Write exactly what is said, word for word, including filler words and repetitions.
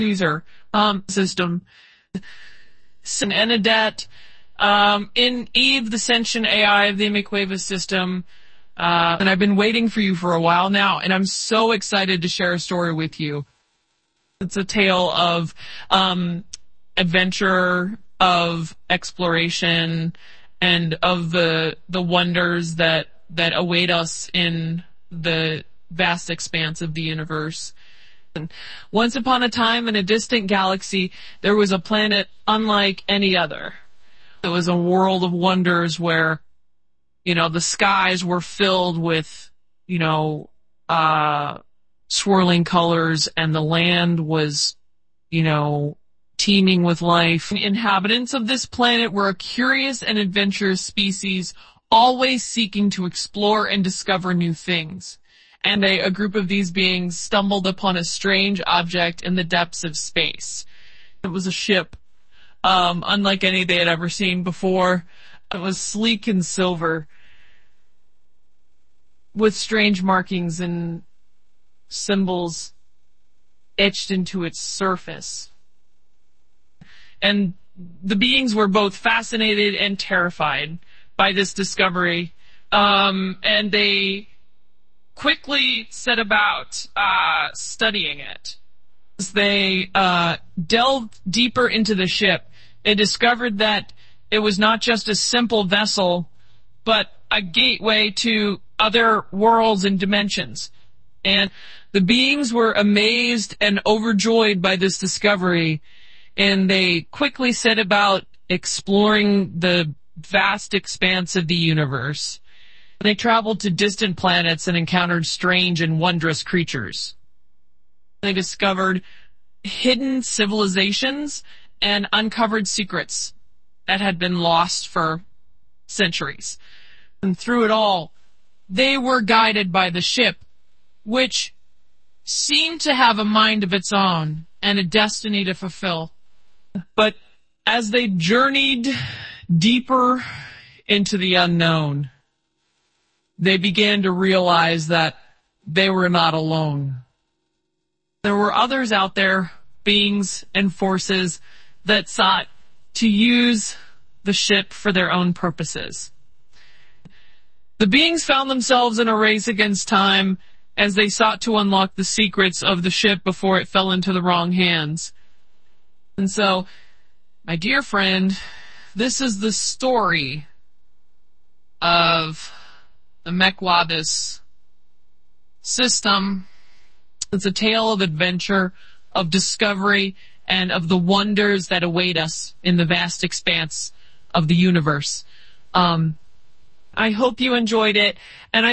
user um, system. Enadet, um, in Eve, the sentient A I of the Imiqueva system, uh, and I've been waiting for you for a while now, and I'm so excited to share a story with you. It's a tale of um, adventure, of exploration, and of the the wonders that that await us in the vast expanse of the universe. Once upon a time, in a distant galaxy, there was a planet unlike any other. It was a world of wonders where, you know, the skies were filled with, you know, uh, swirling colors, and the land was, you know, teeming with life. The inhabitants of this planet were a curious and adventurous species, always seeking to explore and discover new things. And a, a group of these beings stumbled upon a strange object in the depths of space. It was a ship, um, unlike any they had ever seen before. It was sleek and silver, with strange markings and symbols etched into its surface. And the beings were both fascinated and terrified by this discovery, um, and they quickly set about uh, studying it. As they uh, delved deeper into the ship, they discovered that it was not just a simple vessel, but a gateway to other worlds and dimensions. And the beings were amazed and overjoyed by this discovery, and they quickly set about exploring the vast expanse of the universe. They traveled to distant planets and encountered strange and wondrous creatures. They discovered hidden civilizations and uncovered secrets that had been lost for centuries. And through it all, they were guided by the ship, which seemed to have a mind of its own and a destiny to fulfill. But as they journeyed deeper into the unknown, they began to realize that they were not alone. There were others out there, beings and forces, that sought to use the ship for their own purposes. The beings found themselves in a race against time as they sought to unlock the secrets of the ship before it fell into the wrong hands. And so, my dear friend, this is the story of the Mequavus system. It's a tale of adventure, of discovery, and of the wonders that await us in the vast expanse of the universe. Um, I hope you enjoyed it, and I